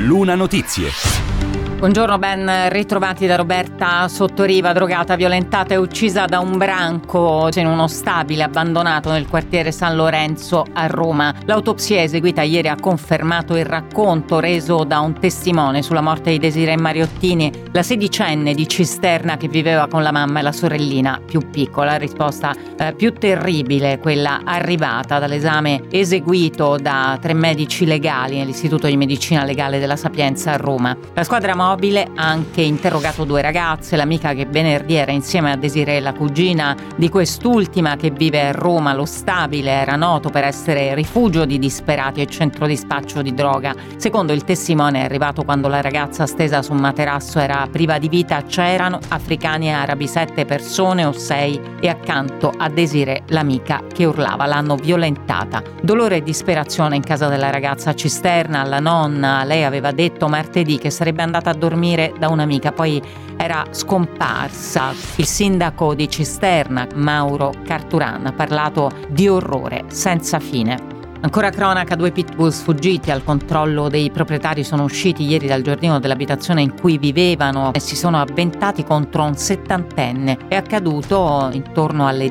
Luna Notizie. Buongiorno, ben ritrovati da Roberta Sottoriva, drogata, violentata e uccisa da un branco in uno stabile abbandonato nel quartiere San Lorenzo a Roma. L'autopsia eseguita ieri ha confermato il racconto reso da un testimone sulla morte di Desirée Mariottini, la sedicenne di Cisterna che viveva con la mamma e la sorellina più piccola. La risposta più terribile, quella arrivata dall'esame eseguito da 3 medici legali nell'Istituto di Medicina Legale della Sapienza a Roma. La squadra mobile ha anche interrogato 2 ragazze, l'amica che venerdì era insieme a Desirée, la cugina di quest'ultima che vive a Roma. Lo stabile era noto per essere rifugio di disperati e centro di spaccio di droga. Secondo il testimone, è arrivato quando la ragazza stesa su un materasso era priva di vita. C'erano africani e arabi, 7 persone o 6, e accanto a Desirée l'amica che urlava. L'hanno violentata. Dolore e disperazione in casa della ragazza a Cisterna. Alla nonna, lei aveva detto martedì che sarebbe andata a dormire da un'amica, poi era scomparsa. Il sindaco di Cisterna, Mauro Carturan, ha parlato di orrore senza fine. Ancora cronaca, 2 pitbull sfuggiti al controllo dei proprietari sono usciti ieri dal giardino dell'abitazione in cui vivevano e si sono avventati contro un 70enne. È accaduto intorno alle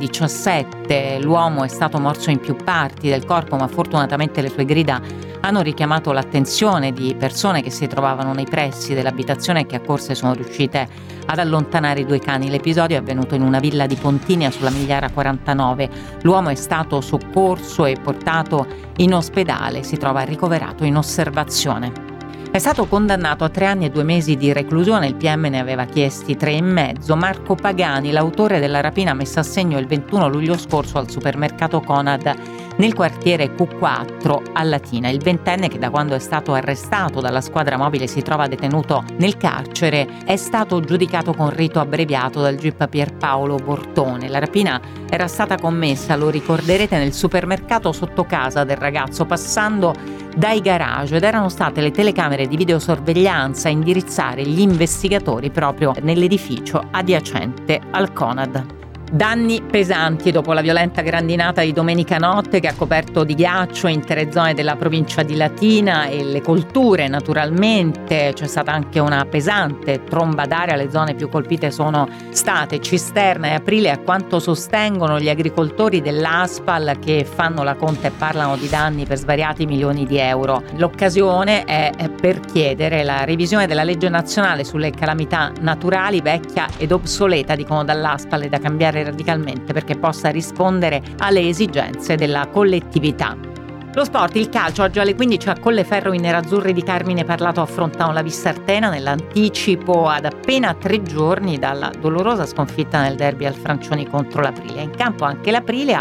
17. L'uomo è stato morso in più parti del corpo, ma fortunatamente le sue grida hanno richiamato l'attenzione di persone che si trovavano nei pressi dell'abitazione e che a corse sono riuscite ad allontanare i 2 cani. L'episodio è avvenuto in una villa di Pontinia sulla Migliara 49. L'uomo è stato soccorso e portato in ospedale, si trova ricoverato in osservazione. È stato condannato a 3 anni e 2 mesi di reclusione, il PM ne aveva chiesti 3,5. Marco Pagani, l'autore della rapina messa a segno il 21 luglio scorso al supermercato Conad nel quartiere Q4 a Latina. Il 20enne, che da quando è stato arrestato dalla squadra mobile si trova detenuto nel carcere, è stato giudicato con rito abbreviato dal GIP Pierpaolo Bortone. La rapina era stata commessa, lo ricorderete, nel supermercato sotto casa del ragazzo, passando dai garage, ed erano state le telecamere di videosorveglianza a indirizzare gli investigatori proprio nell'edificio adiacente al Conad. Danni pesanti dopo la violenta grandinata di domenica notte che ha coperto di ghiaccio intere zone della provincia di Latina e le colture. Naturalmente c'è stata anche una pesante tromba d'aria. Le zone più colpite sono state Cisterna e Aprile, a quanto sostengono gli agricoltori dell'Aspal, che fanno la conta e parlano di danni per svariati milioni di euro. L'occasione è per chiedere la revisione della legge nazionale sulle calamità naturali, vecchia ed obsoleta, dicono dall'Aspal, e da cambiare radicalmente perché possa rispondere alle esigenze della collettività. Lo sport, il calcio, oggi alle 15 a Colleferro i nerazzurri di Carmine Parlato affrontano la Vissartena nell'anticipo ad appena 3 giorni dalla dolorosa sconfitta nel derby al Francioni contro l'Aprilia. In campo anche l'Aprilia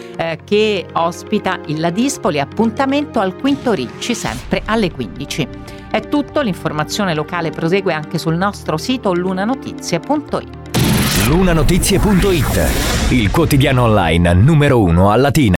che ospita il Ladispoli, appuntamento al Quinto Ricci sempre alle 15. È tutto, l'informazione locale prosegue anche sul nostro sito lunanotizie.it. Lunanotizie.it, il quotidiano online numero 1 a Latina.